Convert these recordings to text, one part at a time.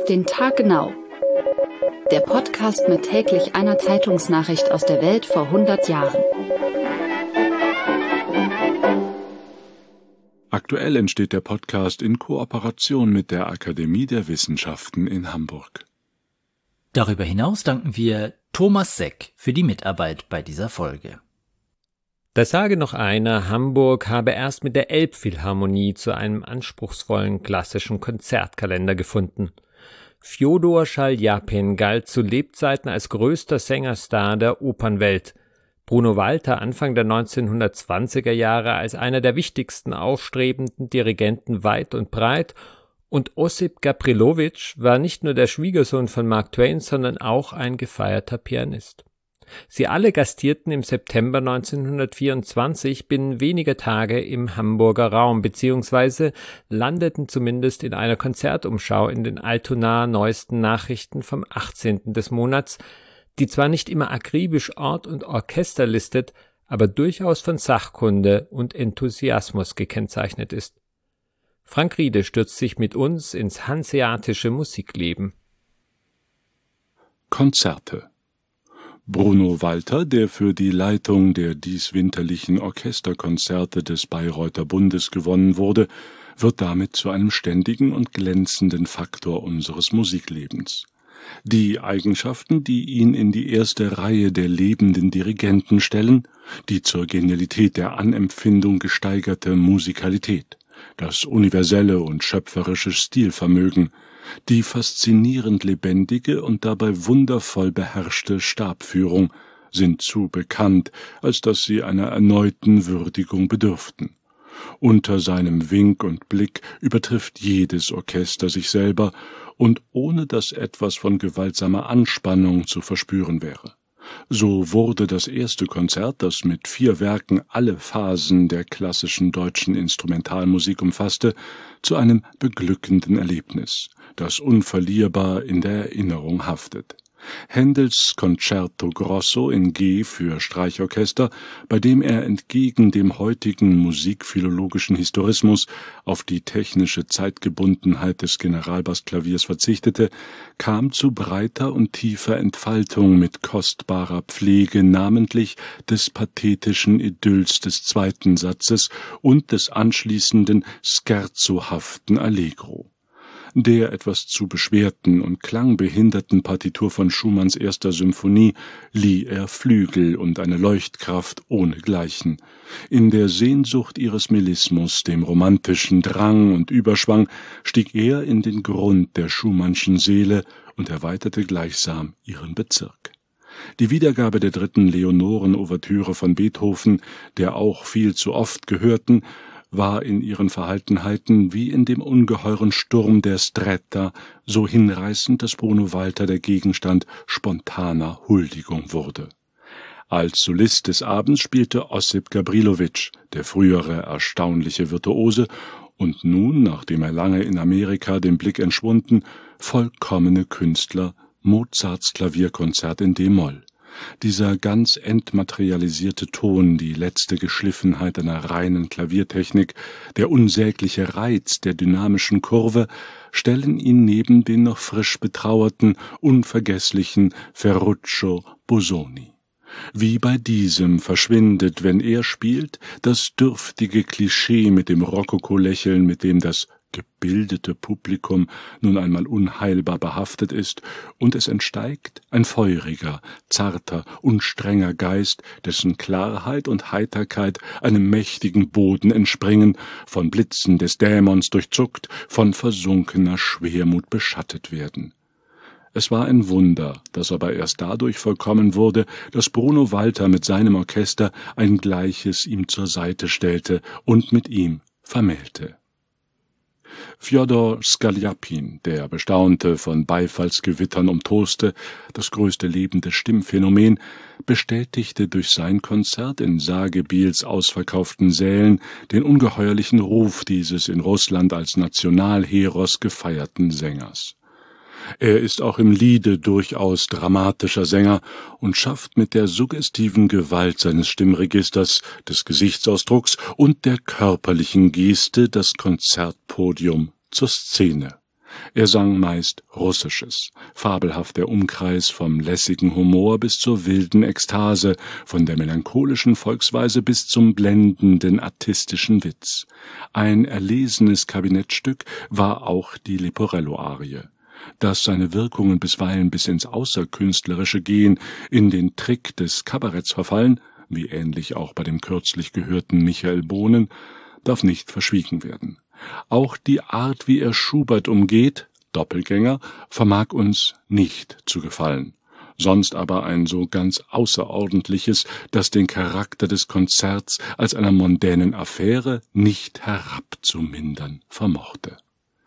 Auf den Tag genau. Der Podcast mit täglich einer Zeitungsnachricht aus der Welt vor 100 Jahren. Aktuell entsteht der Podcast in Kooperation mit der Akademie der Wissenschaften in Hamburg. Darüber hinaus danken wir Thomas Seck für die Mitarbeit bei dieser Folge. Da sage noch einer, Hamburg habe erst mit der Elbphilharmonie zu einem anspruchsvollen klassischen Konzertkalender gefunden. Fjodor Schaljapin galt zu Lebzeiten als größter Sängerstar der Opernwelt. Bruno Walter Anfang der 1920er Jahre als einer der wichtigsten aufstrebenden Dirigenten weit und breit, und Osip Gabrilowitsch war nicht nur der Schwiegersohn von Mark Twain, sondern auch ein gefeierter Pianist. Sie alle gastierten im September 1924 binnen weniger Tage im Hamburger Raum, beziehungsweise landeten zumindest in einer Konzertumschau in den Altonaer Neuesten Nachrichten vom 18. des Monats, die zwar nicht immer akribisch Ort und Orchester listet, aber durchaus von Sachkunde und Enthusiasmus gekennzeichnet ist. Frank Riede stürzt sich mit uns ins hanseatische Musikleben. Konzerte. Bruno Walter, der für die Leitung der dieswinterlichen Orchesterkonzerte des Bayreuther Bundes gewonnen wurde, wird damit zu einem ständigen und glänzenden Faktor unseres Musiklebens. Die Eigenschaften, die ihn in die erste Reihe der lebenden Dirigenten stellen, die zur Genialität der Anempfindung gesteigerte Musikalität, das universelle und schöpferische Stilvermögen, die faszinierend lebendige und dabei wundervoll beherrschte Stabführung sind zu bekannt, als dass sie einer erneuten Würdigung bedürften. Unter seinem Wink und Blick übertrifft jedes Orchester sich selber, und ohne dass etwas von gewaltsamer Anspannung zu verspüren wäre. So wurde das erste Konzert, das mit 4 Werken alle Phasen der klassischen deutschen Instrumentalmusik umfasste, zu einem beglückenden Erlebnis, das unverlierbar in der Erinnerung haftet. Händels Concerto Grosso in G für Streichorchester, bei dem er entgegen dem heutigen musikphilologischen Historismus auf die technische Zeitgebundenheit des Generalbassklaviers verzichtete, kam zu breiter und tiefer Entfaltung mit kostbarer Pflege namentlich des pathetischen Idylls des zweiten Satzes und des anschließenden scherzohaften Allegro. Der etwas zu beschwerten und klangbehinderten Partitur von Schumanns erster Symphonie lieh er Flügel und eine Leuchtkraft ohnegleichen. In der Sehnsucht ihres Melismus, dem romantischen Drang und Überschwang, stieg er in den Grund der Schumannschen Seele und erweiterte gleichsam ihren Bezirk. Die Wiedergabe der 3. Leonoren-Ouvertüre von Beethoven, der auch viel zu oft gehörten, war in ihren Verhaltenheiten wie in dem ungeheuren Sturm der Stretta so hinreißend, dass Bruno Walter der Gegenstand spontaner Huldigung wurde. Als Solist des Abends spielte Osip Gabrilowitsch, der frühere erstaunliche Virtuose, und nun, nachdem er lange in Amerika dem Blick entschwunden, vollkommene Künstler, Mozarts Klavierkonzert in d-Moll. Dieser ganz entmaterialisierte Ton, die letzte Geschliffenheit einer reinen Klaviertechnik, der unsägliche Reiz der dynamischen Kurve, stellen ihn neben den noch frisch betrauerten, unvergesslichen Ferruccio Busoni. Wie bei diesem verschwindet, wenn er spielt, das dürftige Klischee mit dem Rokoko-Lächeln, mit dem das gebildete Publikum nun einmal unheilbar behaftet ist, und es entsteigt ein feuriger, zarter und strenger Geist, dessen Klarheit und Heiterkeit einem mächtigen Boden entspringen, von Blitzen des Dämons durchzuckt, von versunkener Schwermut beschattet werden. Es war ein Wunder, das aber erst dadurch vollkommen wurde, dass Bruno Walter mit seinem Orchester ein Gleiches ihm zur Seite stellte und mit ihm vermählte. Fjodor Schaljapin, der bestaunte, von Beifallsgewittern umtoste, das größte lebende Stimmphänomen, bestätigte durch sein Konzert in Sagebiels ausverkauften Sälen den ungeheuerlichen Ruf dieses in Russland als Nationalheros gefeierten Sängers. Er ist auch im Liede durchaus dramatischer Sänger und schafft mit der suggestiven Gewalt seines Stimmregisters, des Gesichtsausdrucks und der körperlichen Geste das Konzertpodium zur Szene. Er sang meist Russisches, fabelhaft der Umkreis vom lässigen Humor bis zur wilden Ekstase, von der melancholischen Volksweise bis zum blendenden artistischen Witz. Ein erlesenes Kabinettstück war auch die Leporello-Arie. Dass seine Wirkungen bisweilen bis ins Außerkünstlerische gehen, in den Trick des Kabaretts verfallen, wie ähnlich auch bei dem kürzlich gehörten Michael Bohnen, darf nicht verschwiegen werden. Auch die Art, wie er Schubert umgeht, Doppelgänger, vermag uns nicht zu gefallen. Sonst aber ein so ganz Außerordentliches, das den Charakter des Konzerts als einer mondänen Affäre nicht herabzumindern vermochte.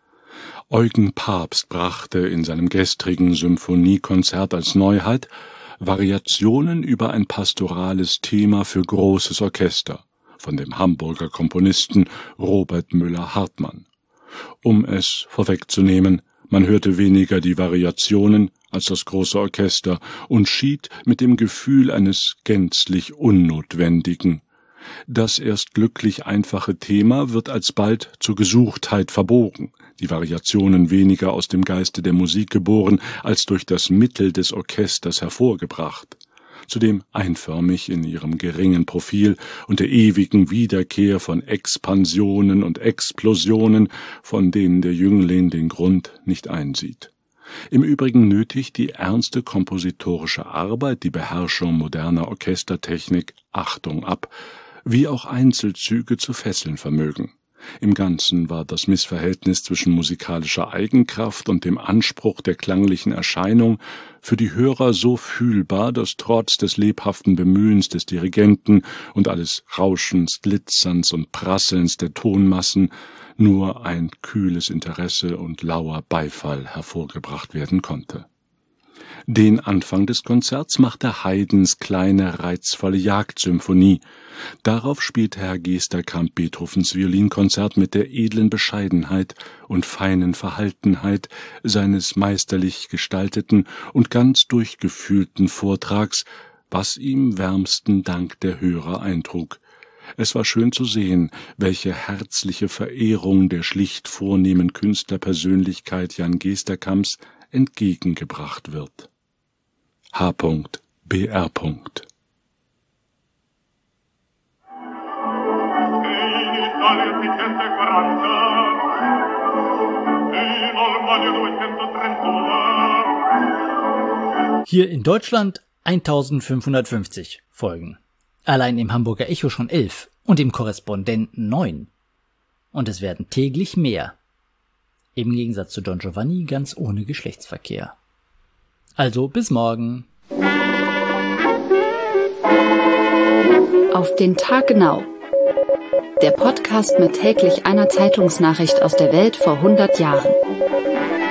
Eugen Pabst brachte in seinem gestrigen Symphoniekonzert als Neuheit Variationen über ein pastorales Thema für großes Orchester von dem Hamburger Komponisten Robert Müller-Hartmann. Um es vorwegzunehmen, man hörte weniger die Variationen als das große Orchester und schied mit dem Gefühl eines gänzlich Unnotwendigen. Das erst glücklich einfache Thema wird alsbald zur Gesuchtheit verbogen, die Variationen weniger aus dem Geiste der Musik geboren, als durch das Mittel des Orchesters hervorgebracht. Zudem einförmig in ihrem geringen Profil und der ewigen Wiederkehr von Expansionen und Explosionen, von denen der Jüngling den Grund nicht einsieht. Im Übrigen nötigt die ernste kompositorische Arbeit, die Beherrschung moderner Orchestertechnik Achtung ab, wie auch Einzelzüge zu fesseln vermögen. Im Ganzen war das Missverhältnis zwischen musikalischer Eigenkraft und dem Anspruch der klanglichen Erscheinung für die Hörer so fühlbar, dass trotz des lebhaften Bemühens des Dirigenten und alles Rauschens, Glitzerns und Prasselns der Tonmassen nur ein kühles Interesse und lauer Beifall hervorgebracht werden konnte. Den Anfang des Konzerts machte Haydns kleine, reizvolle Jagdsymphonie. Darauf spielte Herr Gesterkamp Beethovens Violinkonzert mit der edlen Bescheidenheit und feinen Verhaltenheit seines meisterlich gestalteten und ganz durchgefühlten Vortrags, was ihm wärmsten Dank der Hörer eintrug. Es war schön zu sehen, welche herzliche Verehrung der schlicht vornehmen Künstlerpersönlichkeit Jan Gesterkamps entgegengebracht wird. H.B.R. Hier in Deutschland 1550 Folgen. Allein im Hamburger Echo schon 11 und im Korrespondenten 9. Und es werden täglich mehr. Im Gegensatz zu Don Giovanni ganz ohne Geschlechtsverkehr. Also bis morgen. Auf den Tag genau. Der Podcast mit täglich einer Zeitungsnachricht aus der Welt vor 100 Jahren.